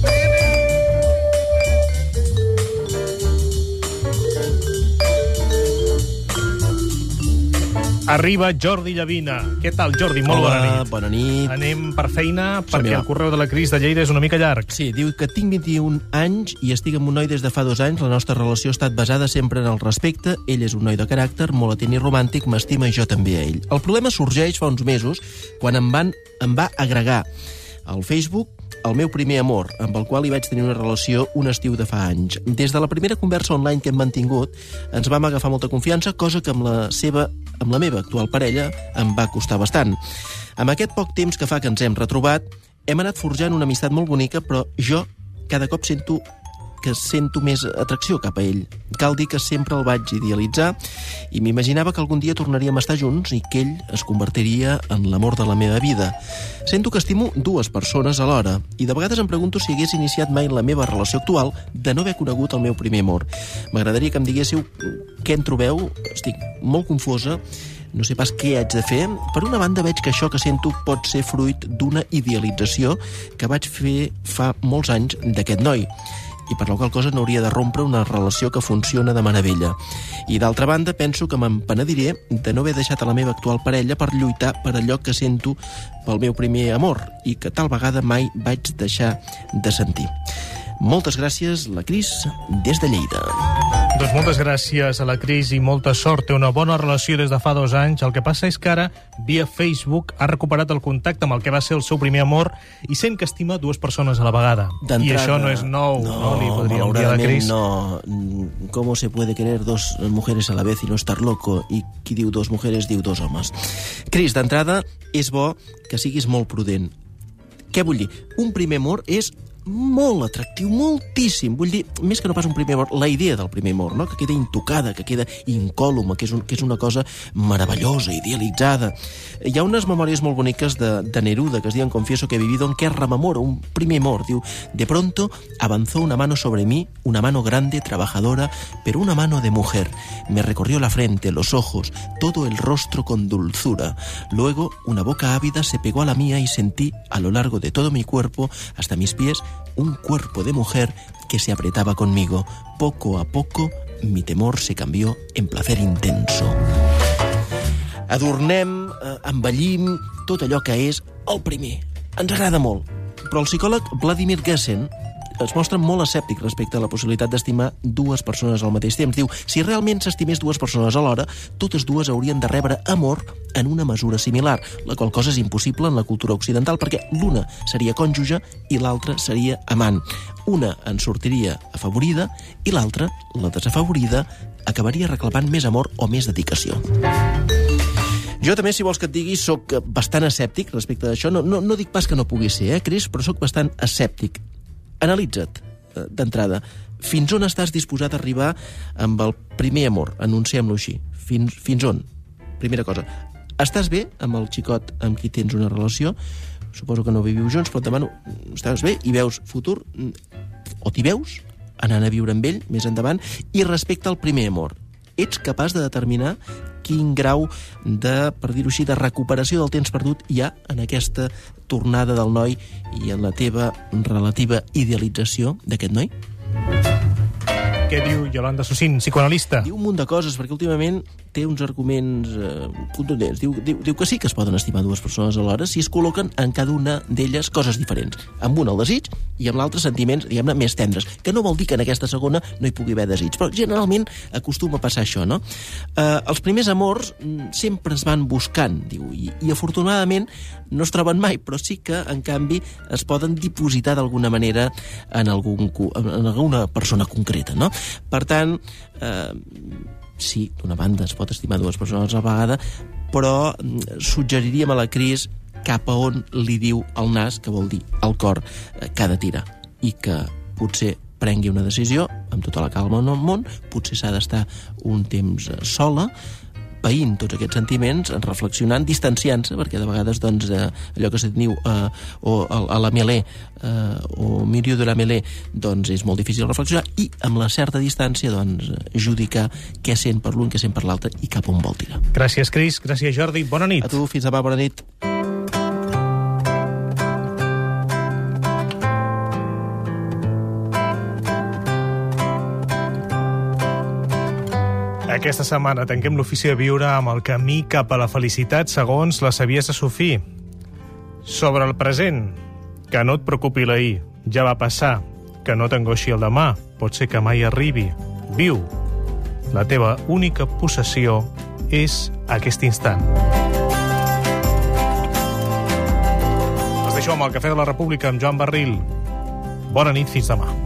Arriba Jordi Llavina. Què tal, Jordi? Molt Hola, bona nit. bona nit. Anem per feina perquè el correu de la Cris de Lleida és una mica llarg. Sí, diu que tinc vint-i-un anys i estic amb un noi des de fa dos anys. La nostra relació ha estat basada sempre en el respecte. Ell és un noi de caràcter, molt atent i romàntic, m'estima i jo també a ell. El problema sorgeix fa uns mesos quan em, van, em va agregar al Facebook el meu primer amor, amb el qual hi vaig tenir una relació un estiu de fa anys. Des de la primera conversa online que hem mantingut, ens vam agafar molta confiança, cosa que amb la seva, amb la meva actual parella em va costar bastant. Amb aquest poc temps que fa que ens hem retrobat, hem anat forjant una amistat molt bonica, però jo cada cop sento que sento més atracció cap a ell. Cal dir que sempre el vaig idealitzar i m'imaginava que algun dia tornaríem a estar junts i que ell es convertiria en l'amor de la meva vida. Sento que estimo dues persones alhora i de vegades em pregunto si hagués iniciat mai la meva relació actual de no haver conegut el meu primer amor. M'agradaria que em diguéssiu què en trobeu. Estic molt confosa. No sé pas què haig de fer. Per una banda, veig que això que sento pot ser fruit d'una idealització que vaig fer fa molts anys d'aquest noi, i per la qual cosa no hauria de rompre una relació que funciona de meravella. I d'altra banda, penso que me'n penediré de no haver deixat a la meva actual parella per lluitar per allò que sento pel meu primer amor i que tal vegada mai vaig deixar de sentir. Moltes gràcies, la Cris, des de Lleida. Doncs moltes gràcies a la Cris i molta sort. Té una bona relació des de fa dos anys. El que passa és que ara, via Facebook, ha recuperat el contacte amb el que va ser el seu primer amor i sent que estima dues persones a la vegada. I això no és nou, no, no li podríem dir a la Cris. No, ¿cómo se puede querer dos mujeres a la vez y no estar loco? I qui diu dos mujeres diu dos homes. Cris, d'entrada, és bo que siguis molt prudent. Què vull dir? Un primer amor és molt atractiu, moltíssim. Vull dir, més que no pas un primer amor, la idea del primer amor, no? Que queda intocada, que queda incòluma, que és, un, que és una cosa meravellosa, idealitzada. Hi ha unes memòries molt boniques de, de Neruda que es diuen Confieso que he vivido, en què rememora un primer amor. Diu, de pronto avanzó una mano sobre mí, una mano grande, trabajadora, pero una mano de mujer. Me recorrió la frente, los ojos, todo el rostro con dulzura. Luego, una boca ávida se pegó a la mía y sentí, a lo largo de todo mi cuerpo, hasta mis pies, un cuerpo de mujer que se apretaba conmigo. Poco a poco, mi temor se cambió en placer intenso. Adornem, eh, embellim tot allò que és el primer. Ens agrada molt. Però el psicòleg Vladimir Gessen es mostra molt escèptic respecte a la possibilitat d'estimar dues persones al mateix temps. Diu, si realment s'estimés dues persones alhora, totes dues haurien de rebre amor en una mesura similar, la qual cosa és impossible en la cultura occidental perquè l'una seria cònjuge i l'altra seria amant. Una en sortiria afavorida i l'altra, la desafavorida, acabaria reclamant més amor o més dedicació. Jo també, si vols que et digui, sóc bastant escèptic respecte d'això. No, no, no dic pas que no pugui ser, eh, Cris, però sóc bastant escèptic. Analitza't, d'entrada. Fins on estàs disposat a arribar amb el primer amor? Anunciem-lo així. Fins, fins on? Primera cosa. Estàs bé amb el xicot amb qui tens una relació? Suposo que no viviu junts, però et demano, estàs bé i veus futur, o t'hi veus, anant a viure amb ell més endavant, i respecte al primer amor. Ets capaç de determinar quin grau de, per dir-ho així, de recuperació del temps perdut hi ha en aquesta tornada del noi i en la teva relativa idealització d'aquest noi? Què diu Yolanda Sucín, psicoanalista? Diu un munt de coses, perquè últimament té uns arguments eh, contundents. Diu, diu, diu que sí que es poden estimar dues persones alhora si es col·loquen en cada una d'elles coses diferents. Amb una el desig i amb l'altre sentiments, diguem-ne, més tendres. Que no vol dir que en aquesta segona no hi pugui haver desig, però generalment acostuma a passar això, no? Eh, els primers amors sempre es van buscant, diu, i, i afortunadament no es troben mai, però sí que, en canvi, es poden dipositar d'alguna manera en, algun, en alguna persona concreta, no? Per tant, eh, sí, d'una banda es pot estimar dues persones a la vegada, però suggeriríem a la Cris cap a on li diu el nas, que vol dir el cor, eh, que ha de tirar, i que potser prengui una decisió amb tota la calma en el món, potser s'ha d'estar un temps sola, païnt tots aquests sentiments, reflexionant, distanciant-se, perquè de vegades doncs, eh, allò que se't diu eh, o a, a la mêlée eh, o milieu de la mêlée doncs és molt difícil reflexionar i amb la certa distància doncs, judicar què sent per l'un, què sent per l'altre i cap on vol tirar. Gràcies, Cris. Gràcies, Jordi. Bona nit. A tu, fins demà. Bona nit. Aquesta setmana tanquem l'ofici de viure amb el camí cap a la felicitat segons la saviesa sufí. Sobre el present, que no et preocupi l'ahir, ja va passar, que no t'angoixi el demà, pot ser que mai arribi. Viu. La teva única possessió és aquest instant. Els deixo amb el Cafè de la República amb Joan Barril. Bona nit, fins demà.